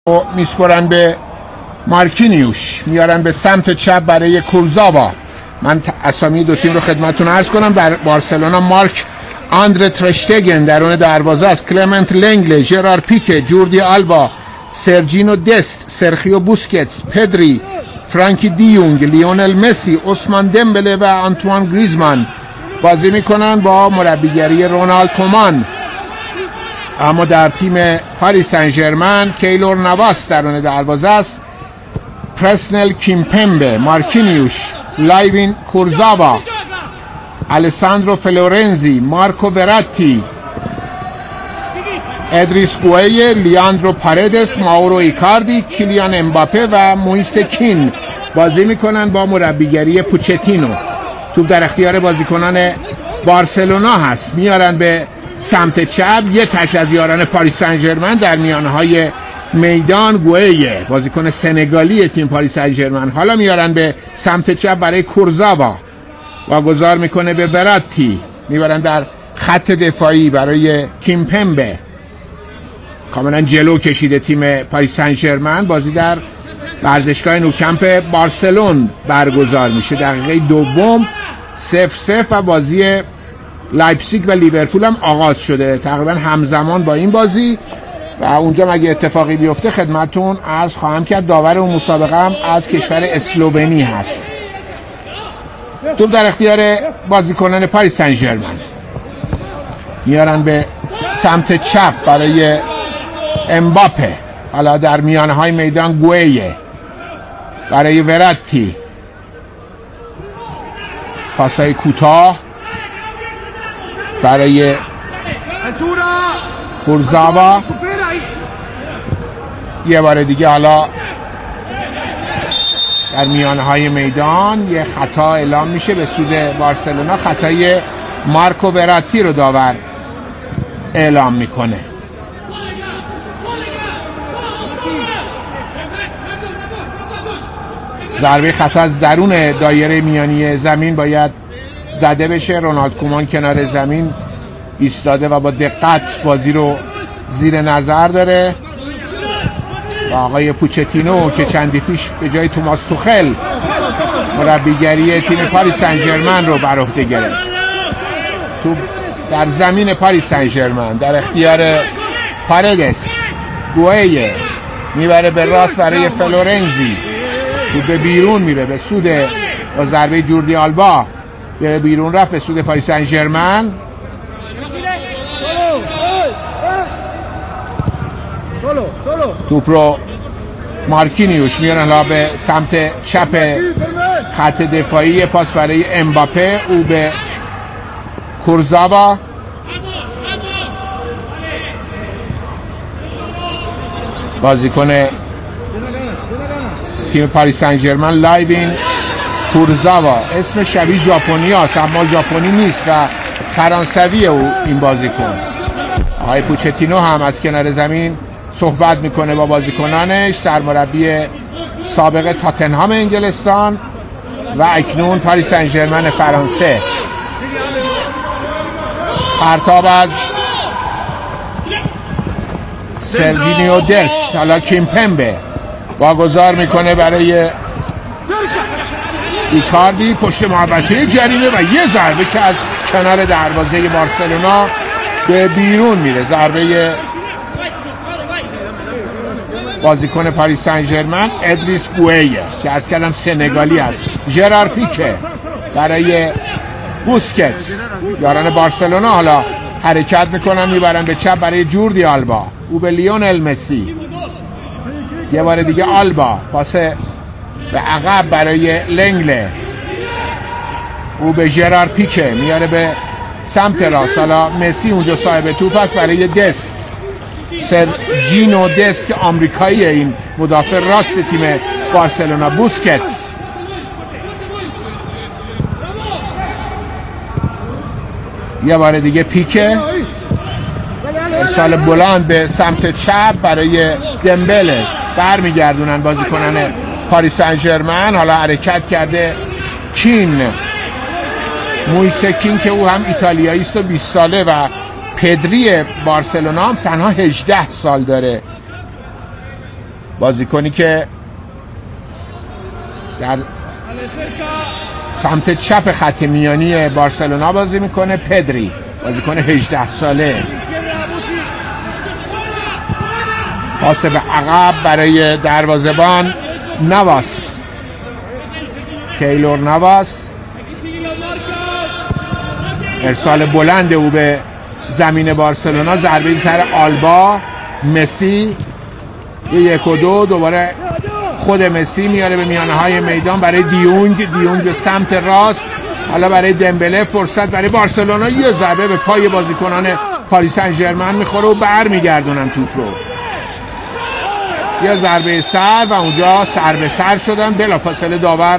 میسپرن به مارکینیوش، میارن به سمت چپ برای کورزاوا. من اسامی دو تیم رو خدمتتون عرض کنم. در بارسلونا مارک آندره ترشتگن درون دروازه است، کلمنت لنگله، ژرار پیکه، جوردی آلبا، سرجینو دست، سرخیو بوسکتس، پدری، فرانکی دیونگ، لیونل مسی، عثمان دمبله و آنتوان گریزمان بازی میکنن با مربیگری رونالد کومان. اما در تیم پاریس سن ژرمن کیلور نواس درون دروازه است، پرسنل کیمپمبه، مارکینیوش، لایوین کورزاوا، الساندرو فلورنزی، مارکو وراتی، ادریس گوئه، لیاندرو پاردس، ماورو ایکاردی، کیلیان امباپه و مویس کین بازی میکنن با مربیگری پوچتینو. توپ در اختیار بازیکنان بارسلونا هست، میارن به سمت چپ. یه تک از یاران پاریس سن ژرمن در میانهای میدان، گوئه بازیکن سنگالی تیم پاریس سن ژرمن، حالا میارن به سمت چپ برای کورزاوا، واگذار میکنه به وراتی، میبرن در خط دفاعی برای کیمپمبه. کاملا جلو کشیده تیم پاریس سن ژرمن. بازی در ورزشگاه نوکمپ بارسلون برگزار میشه. دقیقه دوم 0-0 و بازی لایپزیگ و لیورپول هم آغاز شده تقریبا همزمان با این بازی و اونجا مگه اتفاقی بیفته خدمتون عرض خواهم کرد. داور اون مسابقه هم از کشور اسلوونی هست. توپ در اختیار بازیکنان پاریس سن ژرمن، میارن به سمت چپ برای امباپه، حالا در میانه های میدان گوئه برای وراتی، پاسای کوتاه برای کورزاوا. یه بار دیگه حالا در میانه های میدان یه خطا اعلام میشه به سود بارسلونا. خطای مارکو وراتی رو داور اعلام میکنه. ضربه خطا از درون دایره میانی زمین باید زده بشه. رونالد کومان کنار زمین ایستاده و با دقت بازی رو زیر نظر داره و آقای پوچتینو که چندی پیش به جای توماس توخل مربیگری تیم پاریس سن ژرمن رو بر عهده گرفت. تو در زمین پاریس سن ژرمن در اختیار پارادس، گوئه میبره به راست برای فلورنزی، تو به بیرون میره به سود با ضربه جوردی آلبا به بیرون رفت به سود پاریس سن ژرمن. توپ رو مارکینیوش میارن به سمت چپ خط دفاعی، پاس برای امباپه، او به کورزاوا، بازیکن تیم پاریس سن ژرمن لایوین کورزاوا. اسم شبیه ژاپنی هست اما ژاپنی نیست و فرانسوی او این بازیکن. آقای پوچتینو هم از کنار زمین صحبت میکنه با بازیکنانش، سرمربی سابق تاتنهام انگلستان و اکنون پاریس سن ژرمن فرانسه. پرتاب از سرجینیو دست، حالا کیمپمبه واگذار میکنه برای ایکاردی، پشت محوطه جریمه و یه ضربه که از کنار دروازه بارسلونا به بیرون میره. ضربه بازیکن پاریس سن ژرمن ادریس گوئه که از کلم سنگالی است، ژرار پیکه برای بوسکتس. یاران بارسلونا حالا حرکت میکنن، میبرن به چپ برای جوردی آلبا، او به لیونل مسی، یه بار دیگه آلبا، پاس به عقب برای لنگله، او به ژرار پیکه میاره به سمت راست. حالا مسی اونجا صاحب توپ است برای دست، سرجینو دست که آمریکاییه، این مدافع راست تیم بارسلونا. بوسکتس، یه بار دیگه پیکه، ارسال بلند به سمت چپ برای دمبله، برمیگردونن بازیکنان پاریس سن ژرمن. حالا حرکت کرده کین، مویس کین که او هم ایتالیایی است و 20 ساله و پدری بارسلونا هم تنها 18 سال داره. بازیکنی که در سمت چپ خط میانی بارسلونا بازی میکنه، پدری، بازیکن 18 ساله. پاس به عقب برای دروازه‌بان نواس، کیلور نواس. ارسال بلند او به زمین بارسلونا، ضربه سر آلبا. مسی 1-2. دوباره خود مسی میاره به میانه های میدان برای دیونگ به سمت راست. حالا برای دمبله، فرصت برای بارسلونا. یه ضربه به پای بازیکنان پاریس سن ژرمن میخوره و برمیگردونن توپ رو. یه ضربه سر و اونجا سر به سر شدن. بلافاصله داور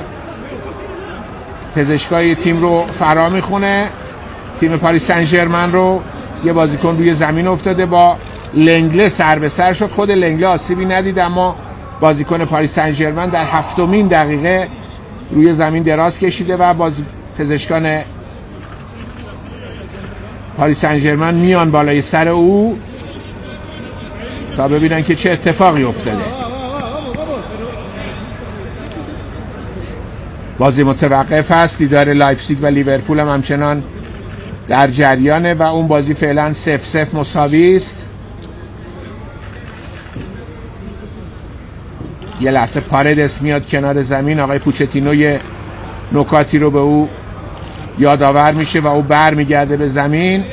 پزشکای تیم رو فرا میخونه، تیم پاریس سن ژرمن رو. یه بازیکن روی زمین افتاده، با لنگله سر به سر شد. خود لنگله آسیبی ندید، اما بازیکن پاریس سن ژرمن در 7مین دقیقه روی زمین دراز کشیده و پزشکان پاریس سن ژرمن میان بالای سر او تا ببینن که چه اتفاقی افتاده. بازی متوقف است. دیدار لایپزیگ و لیورپول هم همچنان در جریانه و اون بازی فعلا 0-0 مساوی است. یه لحظه پاردس میاد کنار زمین. آقای پوچتینو یه نکاتی رو به او یادآور میشه و او بر میگرده به زمین.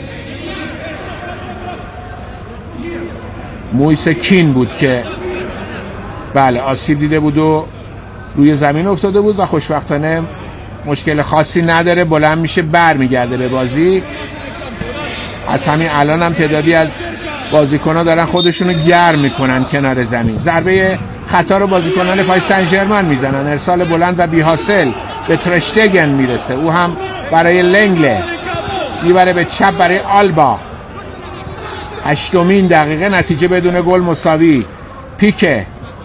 مویس کین بود که بله آسیب دیده بود و روی زمین افتاده بود و خوشبختانه مشکل خاصی نداره، بلند میشه بر میگرده به بازی. از همین الان هم تعدادی از بازیکن‌ها دارن خودشونو گرم میکنن کنار زمین. ضربه خطا رو بازیکنان پاریس سن ژرمن میزنن. ارسال بلند و بی حاصل به ترشتگن میرسه، او هم برای لنگله میبره به چپ برای آلبا. 8مین دقیقه، نتیجه بدون گل مساوی. پیکه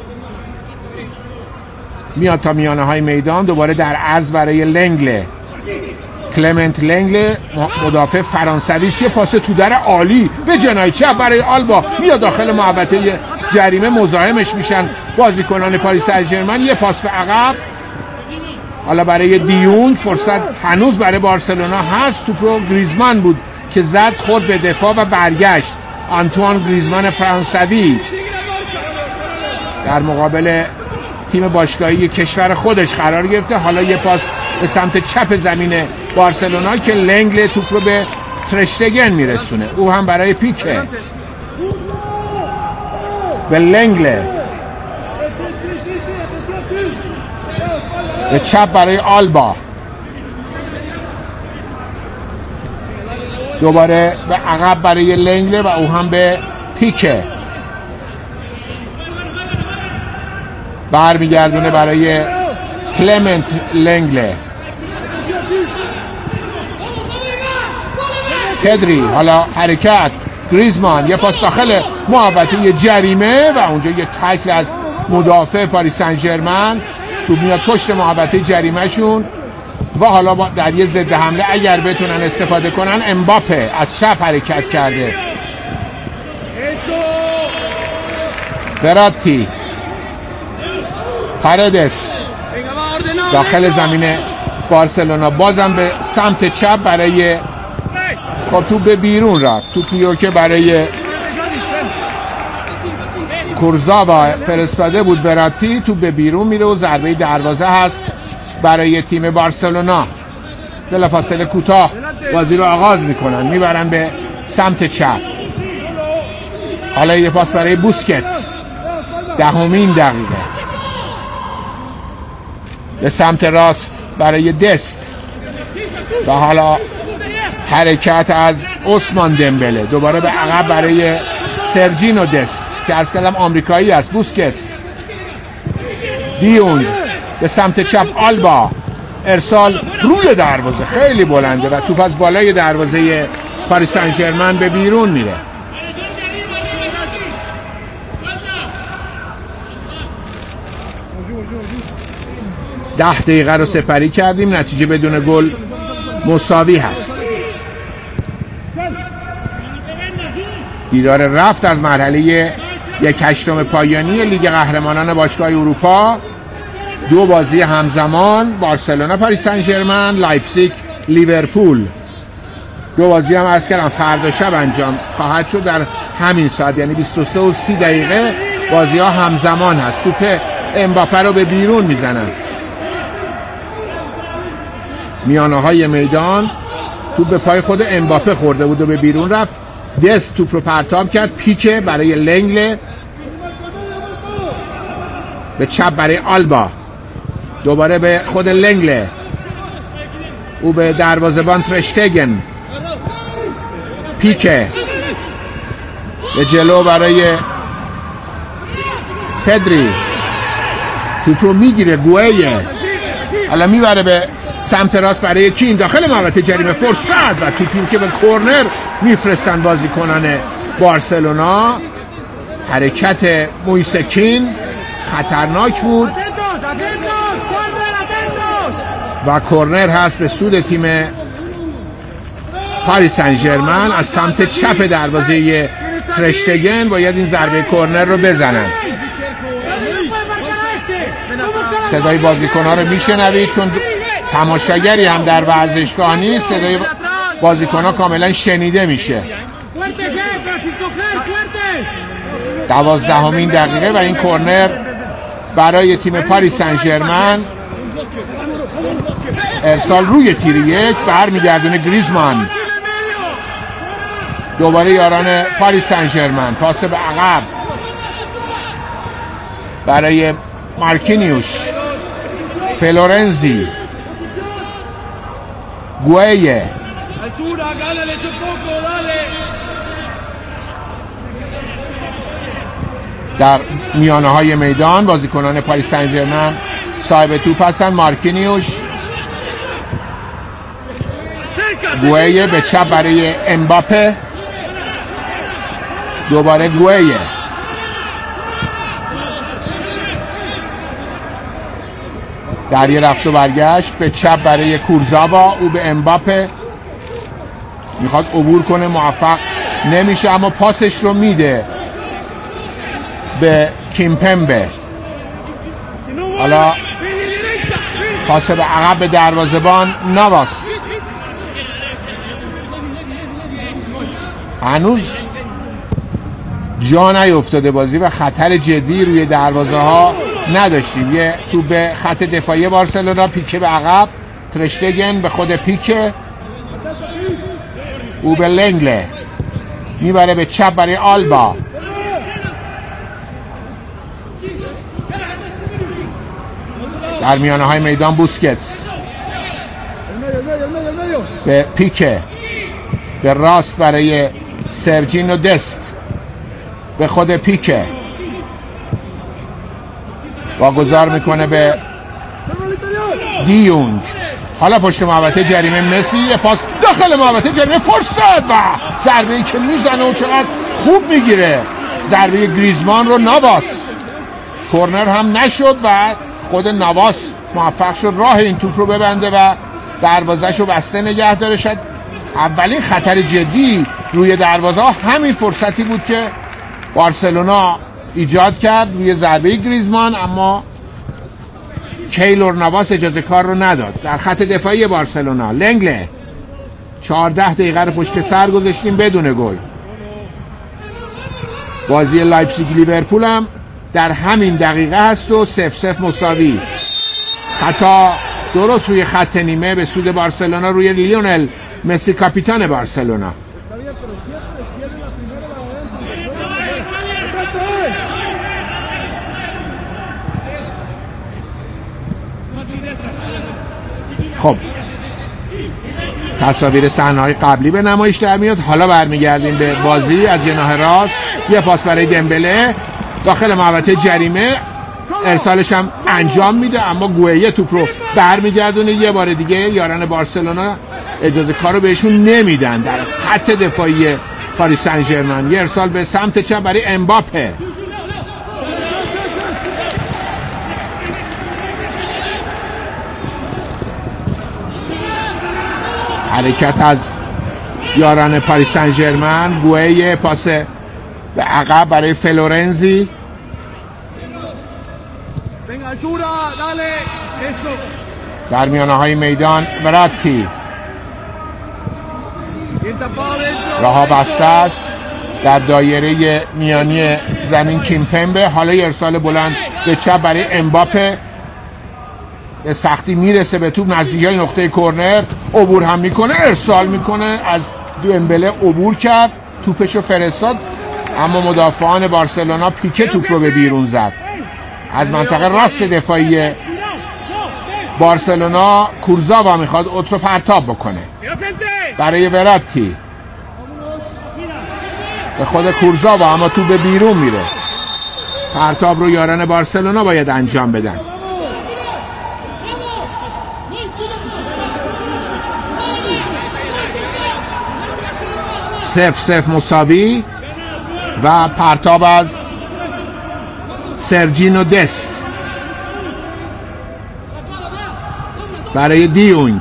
میاد تا میانه های میدان، دوباره در عرض برای لنگله. کلمنت لنگله مدافع فرانسوی، یه پاس تو در عالی به جناح چپ برای آلبا، میاد داخل محوطه جریمه، مزاحمش میشن بازیکنان پاریس سن ژرمن. یه پاس به عقب حالا برای دیونگ. فرصت هنوز برای بارسلونا هست. توپ رو گریزمان بود که زد، خورد به دفاع و برگشت. آنتوان گریزمان فرانسوی در مقابل تیم باشگاهی کشور خودش قرار گرفته. حالا یه پاس به سمت چپ زمین بارسلونا که لنگله توپ رو به ترشتگن میرسونه، او هم برای پیکه. به لنگله به چپ برای آلبا، دوباره به عقب برای لنگله و او هم به پیکه. برمیگردونه برای کلمنت لنگله. پدری، حالا حرکت گریزمان، یه پاس داخل محوطه جریمه و اونجا یه تکل از مدافع پاریس سن ژرمن. تو میاد پشت محوطه جریمه شون و حالا در یه ضد حمله اگر بتونن استفاده کنن. امباپه از چپ حرکت کرده. وراتی، پاردس داخل زمین بارسلونا، بازم به سمت چپ برای توپ به بیرون رفت. توپیو که برای کورزاوا فرستاده بود وراتی، توپ به بیرون میره و ضربه دروازه هست برای تیم بارسلونا. بلافاصله کوتاه بازی رو آغاز میکنن، میبرن به سمت چپ. حالا یه پاس برای بوسکتس. 10مین دقیقه به سمت راست برای دست و حالا حرکت از عثمان دمبله. دوباره به عقب برای سرجینو دست که عرض کردم آمریکایی است. بوسکتس، دیونگ به سمت چپ آلبا. ارسال روی دروازه خیلی بلنده و توپ از بالای دروازه پاریس سن ژرمن به بیرون میره. ده دقیقه رو سپری کردیم، نتیجه بدون گل مساوی هست. دیدار رفت از مرحله 1/8 پایانی لیگ قهرمانان باشگاه اروپا. 2 بازی همزمان، بارسلونا پاریس سن ژرمن، لایپزیگ لیورپول. 2 بازی هم عرض کردم فردا شب انجام خواهد شد در همین ساعت، یعنی 23:30 بازی ها همزمان هست. توپ امباپه رو به بیرون میزنن. میانه های میدان توپ به پای خود امباپه خورده بود و به بیرون رفت. دست توپ رو پرتاب کرد. پیکه برای لنگله، به چپ برای آلبا، دوباره به خود لنگله، او به دروازه‌بان ترشتگن، پیکه به جلو برای پدری، توپ رو میگیره گویه، حالا میبره به سمت راست برای کین، داخل محوطه جریمه، فرصت و توپی که به کورنر میفرستن بازیکنان بارسلونا. حرکت مویس کین خطرناک بود و کورنر هست به سود تیم پاریس سن ژرمن. از سمت چپ دروازه ترشتگن باید این ضربه کورنر رو بزنن. صدای بازیکن‌ها رو میشنوید، چون تماشاگری هم در ورزشگاه نیست، صدای بازیکن‌ها کاملا شنیده میشه. 12مین دقیقه و این کورنر برای تیم پاریس سن ژرمن. ارسال روی تیر 1 برمیگردونه گریزمان، دوباره یاران پاریس سن ژرمن. پاس به عقب برای مارکینیوش، فلورنزی، گویه، در میانه های میدان بازیکنان پاریس سن ژرمن صاحب توپ هستن. مارکینیوش، گویه به چپ برای امباپه، دوباره گویه، در یه رفت و برگشت به چپ برای کورزاوا، او به امباپه، میخواد عبور کنه، موفق نمیشه، اما پاسش رو میده به کیمپمبه. حالا پاس به عقب به دروازه‌بان نواس. هنوز جا نیفتاده بازی و خطر جدی روی دروازه ها نداشتیم. یه توپ به خط دفاعی بارسلونا، پیکه به عقب، ترشتگن به خود پیکه، او به لنگله، میبره به چپ برای آلبا، در میانه های میدان بوسکتس به پیکه، به راست برای سرجینو دست، به خود پیکه، واگذار میکنه به دیونگ. حالا پشت محوطه جریمه مسی، یه پاس داخل محوطه جریمه، فرصت و ضربه‌ای که میزنه و چقدر خوب میگیره، ضربه گریزمان رو نواس. کورنر هم نشد و خود نواس موفق شد راه این توپ رو ببنده و دروازه‌ش رو بسته نگه داره. شد اولین خطر جدی روی دروازه همین فرصتی بود که بارسلونا ایجاد کرد روی ضربه گریزمان، اما کیلور نواس اجازه کار رو نداد. در خط دفاعی بارسلونا لنگله، 14 دقیقه رو پشت سر گذاشتیم بدون گل. بازی لایپزیگ لیورپول هم در همین دقیقه هست و 0-0 مساوی. خطا درست روی خط نیمه به سود بارسلونا، روی لیونل مسی کاپیتان بارسلونا. خب تصاویر صحنه‌های قبلی به نمایش در میاد. حالا برمیگردیم به بازی. از جناح راست یه پاس برای دمبله داخل محوطه جریمه، ارسالش هم انجام میده، اما گویه توپ رو برمیگردونه. یه بار دیگه یاران بارسلونا اجازه کارو بهشون نمیدن در خط دفاعی پاریس سن ژرمن. یه ارسال به سمت چپ برای امباپه، حرکت از یاران پاریس سن ژرمن. گویه پاس به عقب برای فلورنزی. در میانه های میدان وراتی، راه بسته است در دایره میانی زمین کیمپمبه. حالا ارسال بلند به چپ برای امباپه، به سختی میرسه به توپ نزدیکی های نقطه کرنر، عبور هم میکنه، ارسال میکنه، از دومبله عبور کرد، توپشو فرستاد، اما مدافعان بارسلونا پیکه توپ رو به بیرون زد. از منطقه راست دفاعی بارسلونا کورزاوا میخواد اوترو پرتاب بکنه برای وراتی، به خود کورزاوا، اما توپ به بیرون میره. پرتاب رو یاران بارسلونا باید انجام بدن. سف مساوی و پرتاب از سرجینو دست برای دیونگ،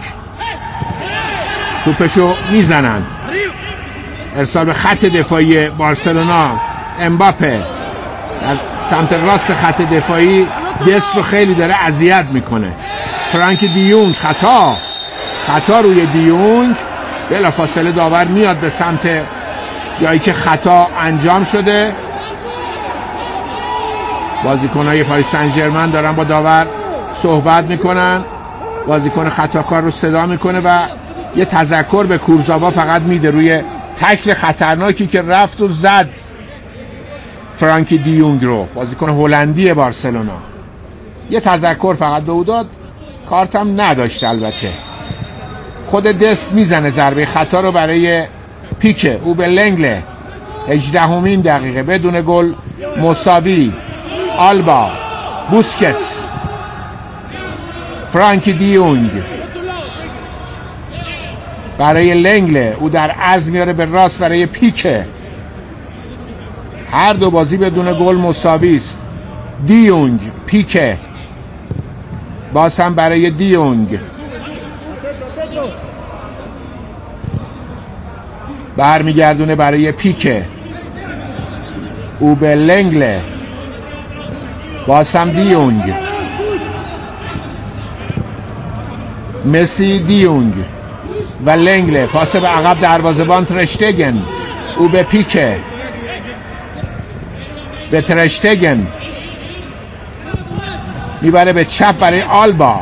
توپشو میزنن، ارسال به خط دفاعی بارسلونا. امباپه در سمت راست خط دفاعی دست رو خیلی داره اذیت میکنه. فرانک دیونگ خطا روی دیونگ، بلافاصله داور میاد به سمت جایی که خطا انجام شده. بازیکن‌های پاریس سن ژرمن دارن با داور صحبت میکنن، بازیکن خطاکار رو صدا میکنه و یه تذکر به کورزاوا فقط میده روی تکل خطرناکی که رفت و زد فرانکی دیونگ رو، بازیکن هلندی بارسلونا. یه تذکر فقط به او داد، کارت هم نداشت. البته خود دست میزنه ضربه خطا رو برای پیکه. او به لنگله 18مین دقیقه بدون گل مساوی. آلبا، بوسکتس، فرانکی دیونگ برای لنگله، او در عرض میاره به راست برای پیکه. هر دو بازی بدون گل مساوی است. دیونگ، پیکه، باز هم برای دیونگ، برمیگردونه برای پیکه، او به لنگله، باز هم دیونگ، مسی، دیونگ و لنگله، پاس به عقب دروازه‌بان ترشتگن، او به پیکه، به ترشتگن، میبره به چپ برای آلبا.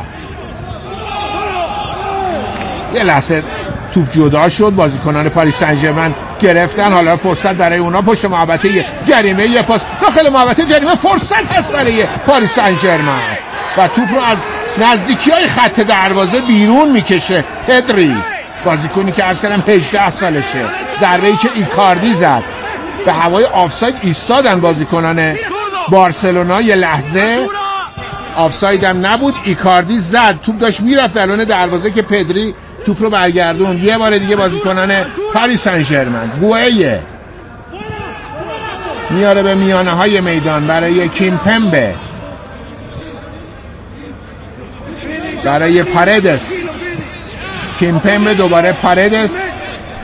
یه لحظه توپ جدا شد، بازیکنان پاریس سن ژرمن گرفتن. حالا فرصت برای اونا پشت محوطه جریمه، یه پاس داخل محوطه جریمه، فرصت هست برای پاریس سن ژرمن و توپ رو از نزدیکی‌های خط دروازه بیرون میکشه پدری، بازیکنی که عرض کردم 18 سالشه. ضربه‌ای که ایکاردی زد، به هوای آفساید ایستادن بازیکنان بارسلونا، یه لحظه آفساید هم نبود، ایکاردی زد، توپ داشت میرفت درون دروازه که پدری توپ رو برگردون. یه بار دیگه بازیکنان پاریس سن ژرمن، گوئه میاره به میانه های میدان برای کیمپمبه، برای پاردس، کیمپمبه دوباره پاردس،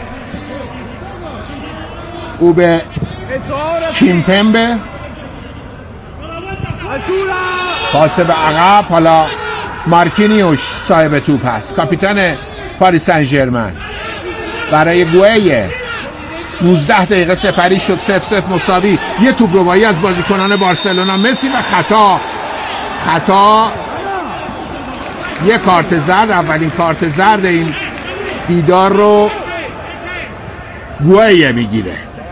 او به کیمپمبه، پاس به عقب. حالا مارکینیوش صاحب توپ هست، کاپیتان پاریس سن ژرمن، برای گوئه. 19 دقیقه سپری شد، 0-0 مساوی. یه توپ ربایی از بازیکنان بارسلونا، مسی و خطا، یه کارت زرد، اولین کارت زرد این دیدار رو گوئه میگیره.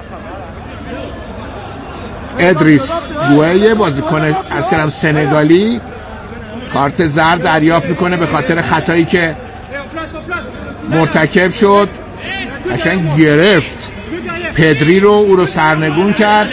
ادریس گوئه، بازیکن از کلم سنگالی، کارت زرد دریافت میکنه به خاطر خطایی که مرتکب شد. قشنگ گرفت پدری رو، او رو سرنگون کرد.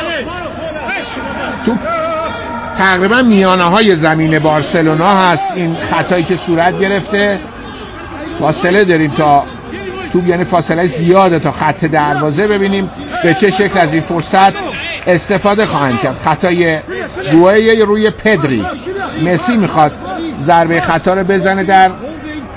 توپ تقریبا میانه های زمین بارسلونا هست، این خطایی که صورت گرفته. فاصله داریم تا توپ، یعنی فاصله زیاده تا خط دروازه. ببینیم به چه شکل از این فرصت استفاده خواهند کرد. خطای گوئه روی پدری. مسی میخواد ضربه خطا رو بزنه در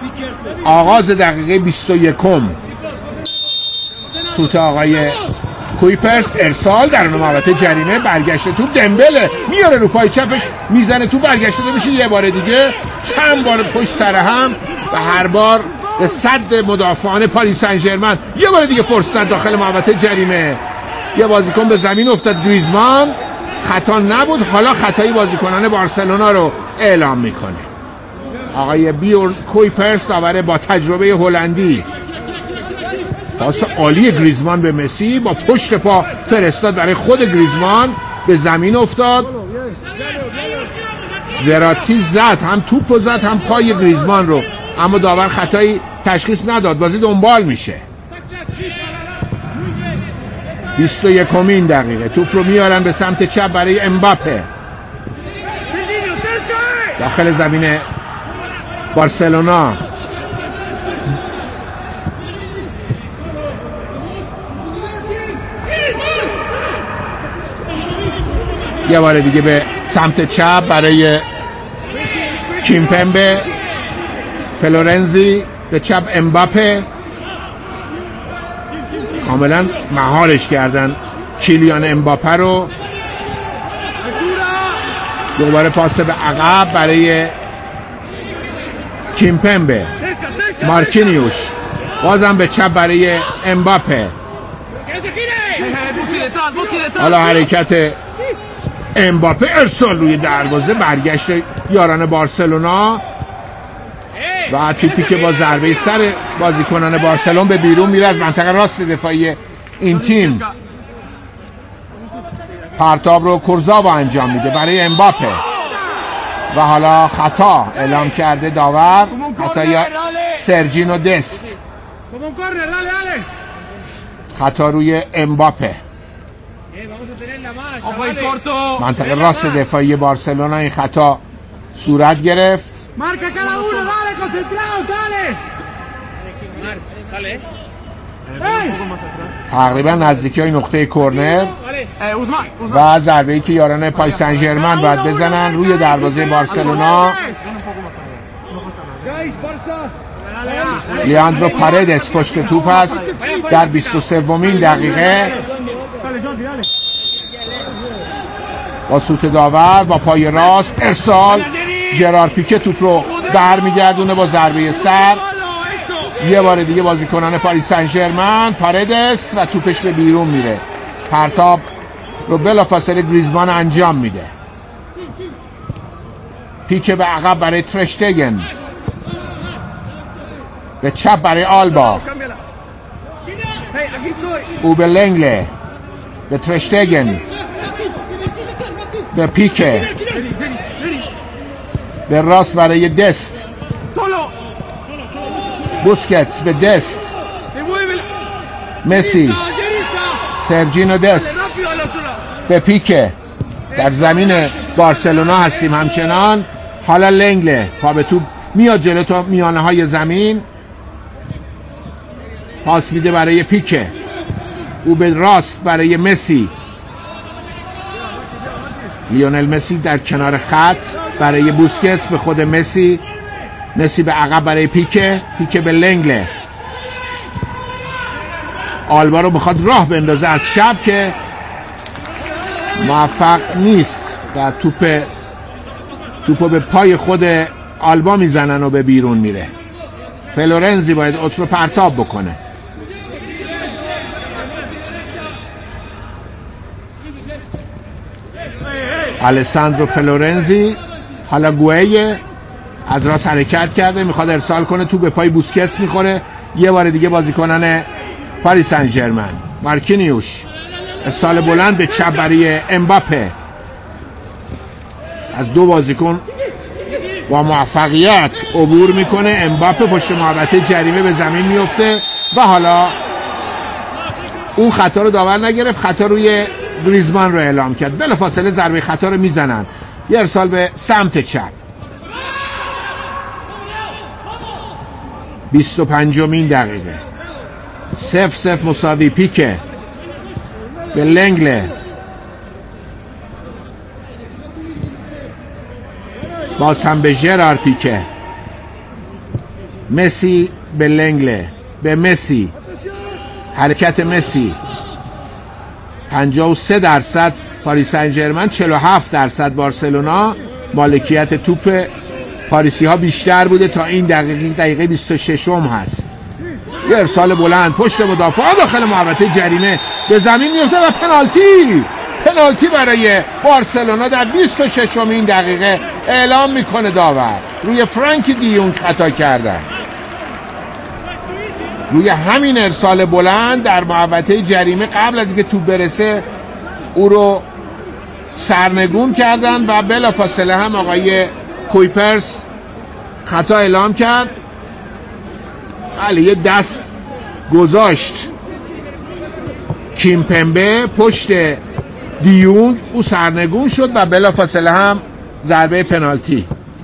آغاز دقیقه 21. سوت آقای کویپرس ارسال در محوطه جریمه، برگشته تو دمبله میاره رو پای چپش میزنه تو، برگشته میشه یه بار دیگه، چند بار پشت سر هم و هر بار به صد مدافعان پاریس سن ژرمن. یه بار دیگه فرصت داخل محوطه جریمه، یه بازیکن به زمین افتاد، گریزمان. خطا نبود، حالا خطای بازیکنان بارسلونا رو اعلام میکنه آقای بیورن کویپرس، داور با تجربه هلندی. پاس عالی گریزمان به مسی، با پشت پا فرستاد برای خود گریزمان، به زمین افتاد. وراتی زد، هم توپ زد هم پای گریزمان رو، اما داور خطایی تشخیص نداد. بازی دنبال میشه. 21مین دقیقه توپ رو میارن به سمت چپ برای امباپه داخل زمین بارسلونا. یه بار دیگه به سمت چپ برای کیمپمبه، فلورنزی به چپ، امباپه. کاملا مهارش کردن کیلیان امباپه رو. دوباره پاس به عقب برای کیمپمبه، مارکینیوش بازم به چپ برای امباپه. حالا حرکت امباپه، ارسال روی دروازه، برگشت یاران بارسلونا و توپی که با ضربه سر بازیکنان بارسلون به بیرون میره از منطقه راست دفاعی این تیم. پرتاب رو کورزاوا انجام میده برای امباپه و حالا خطا اعلام کرده داور، خطای سرجینو دست، خطا روی امباپه منطقه راست دفاعی بارسلونا. این خطا صورت گرفت. تقریبا نزدیکی های نقطه کرنر و ضربه ای که یاران پاریس سن ژرمن باید بزنن روی دروازه بارسلونا. لیاندرو پاردس پشت توپ است در 23مین دقیقه. با سوت داور با پای راست ارسال، ژرار پیکه توپ رو برمیگردونه با ضربه سر. یه بار دیگه بازیکنان پاریس سن ژرمن، پاردس و توپش به بیرون میره. پرتاب رو بلافاصله گریزمان انجام میده. پیکه به عقب برای ترشتگن، به چپ برای آلبا، او به لنگله، به ترشتگن، به پیکه، به راست برای دست، بوسکتس به دست، مسی، سرجینو دست به پیکه. در زمین بارسلونا هستیم همچنان. حالا لنگله پا به توپ میاد جلو تا میانه های زمین، پاس میده برای پیکه، او به راست برای مسی، لیونل مسی در کنار خط برای بوسکتس، به خود مسی، مسی به عقب برای پیکه، پیکه به لنگله. آلبا رو بخواد راه بندازه از شب که موفق نیست و توپو به پای خود آلبا میزنن و به بیرون میره. فلورنزی باید اوت رو پرتاب بکنه. الساندرو فلورنزی، حالا گویه از راست حرکت کرده، میخواد ارسال کنه، تو به پای بوسکتس میخوره. یه بار دیگه بازیکنان پاریس سن ژرمن، مارکینیوش، ارسال بلند به چپ برای امباپه. از دو بازیکن با موفقیت عبور میکنه. امباپه پشت محوطه جریمه به زمین میفته و حالا اون خطا رو داور نگرفت، خطا روی گریزمان رو اعلام کرد. بلافاصله ضربه خطا رو میزنن، یه ارسال به سمت چپ. 25مین دقیقه 0-0 مساوی. پیکه به لنگله، باز هم به ژرار پیکه، مسی به لنگله، به مسی، حرکت مسی، 53% پاریس سن ژرمن، 47% بارسلونا. مالکیت توپ پاریسی ها بیشتر بوده تا این دقیقه 26 هست. یه ارسال بلند پشت مدافع داخل محوطه جریمه به زمین میفته و پنالتی برای بارسلونا در 26مین دقیقه اعلام میکنه داور. روی فرانکی دیونگ خطا کردن. روی همین ارسال بلند در محوطه جریمه قبل از اینکه توپ برسه او رو سرنگون کردن و بلافاصله هم آقای کویپرس خطا اعلام کرد. بله، یه دست گذاشت کیمپمبه پشت دیونگ، او سرنگون شد و بلافاصله هم ضربه پنالتی.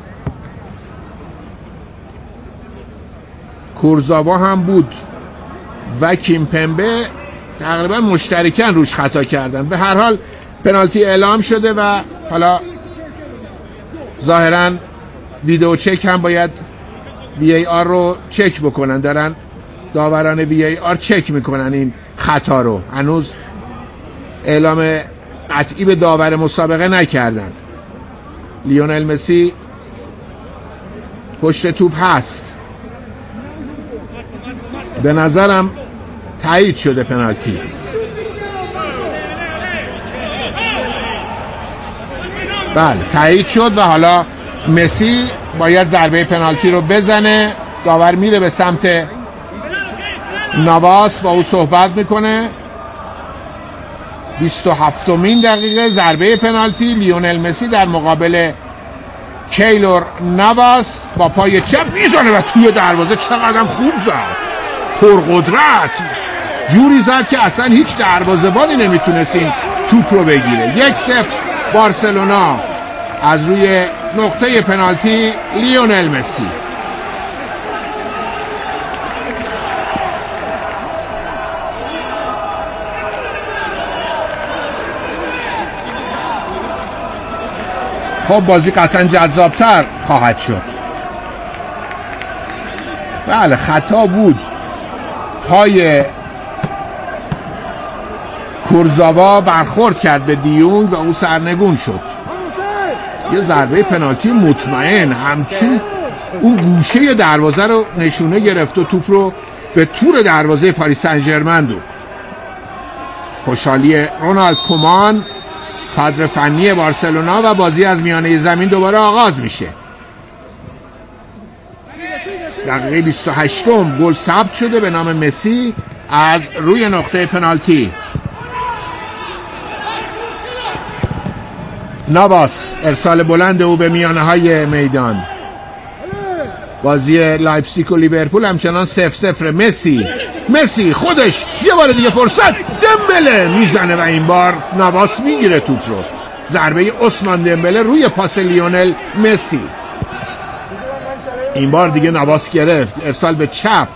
کورزاوا هم بود و کیمپمبه تقریبا مشترکاً روش خطا کردن. به هر حال پنالتی اعلام شده و حالا ظاهراً ویدیو چک هم باید VAR رو چک بکنن. دارن داوران VAR چک میکنن این خطا رو. هنوز اعلام قطعی به داور مسابقه نکردن. لیونل مسی پشت توپ هست. به نظرم تایید شده پنالتی. بله، تایید شد و حالا مسی باید ضربه پنالتی رو بزنه. داور میره به سمت نواس، با او صحبت میکنه. 27مین دقیقه ضربه پنالتی. لیونل مسی در مقابل کیلور نواس با پای چپ میزنه و توی دروازه. چقدر خوب زد، پرقدرت جوری زد که اصلا هیچ دروازه‌بانی نمیتونست این توپ رو بگیره. 1-0 بارسلونا از روی نقطه پنالتی لیونل مسی. خب بازی قطعا جذابتر خواهد شد. بله، خطا بود. پای کورزاوا برخورد کرد به دیونگ و او سرنگون شد. یه ضربه پنالتی مطمئن، همچون اون گوشه دروازه رو نشونه گرفت و توپ رو به تور دروازه پاریس سن ژرمن دوخت. خوشحالی رونالد کومان، کادر فنی بارسلونا، و بازی از میانه زمین دوباره آغاز میشه. دقیقه 28 گل ثبت شده به نام مسی از روی نقطه پنالتی. نواس ارسال بلند او به میانه های میدان. بازی لایپزیگ و لیورپول همچنان 0-0. مسی خودش یه بار دیگه فرصت، دمبله میزنه و این بار نواس میگیره توپ رو. ضربه عثمان دمبله روی پاس لیونل مسی. این بار دیگه نواس گرفت، ارسال به چپ.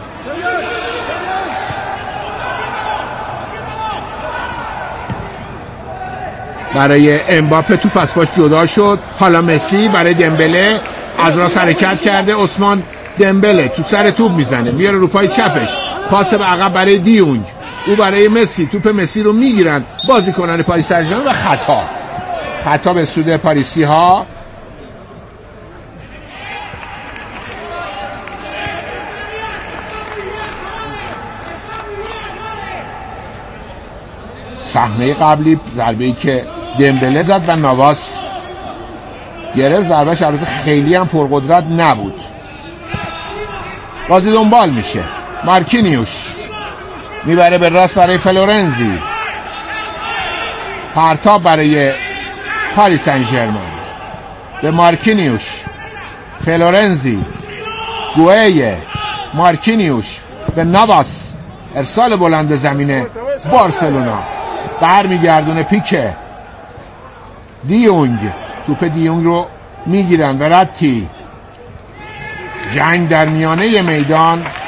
برای امباپه توپ از پاش جدا شد. حالا مسی برای دمبله از راست حرکت کرده. عثمان دمبله تو سر توپ میزنه، میاره رو پای چپش، پاس به عقب برای دیونگ، او برای مسی. توپ مسی رو میگیرن بازیکنان پاریس سن ژرمن و خطا به سود پاریسی ها. صحنه قبلی ضربه‌ای که دمبله زد و نواس گرفت، ضربه‌اش البته خیلی هم پرقدرت نبود. بازی دنبال میشه. مارکینیوش میبره به راست برای فلورنزی. پرتاب برای پاریس سن ژرمن به مارکینیوش. فلورنزی، گوئه، مارکینیوش به نواس. ارسال بلند زمین بارسلونا. برمیگردونه پیکه. دیونگ، توپ دیونگ رو میگیرن. وراتی، جنگ در میانه میدان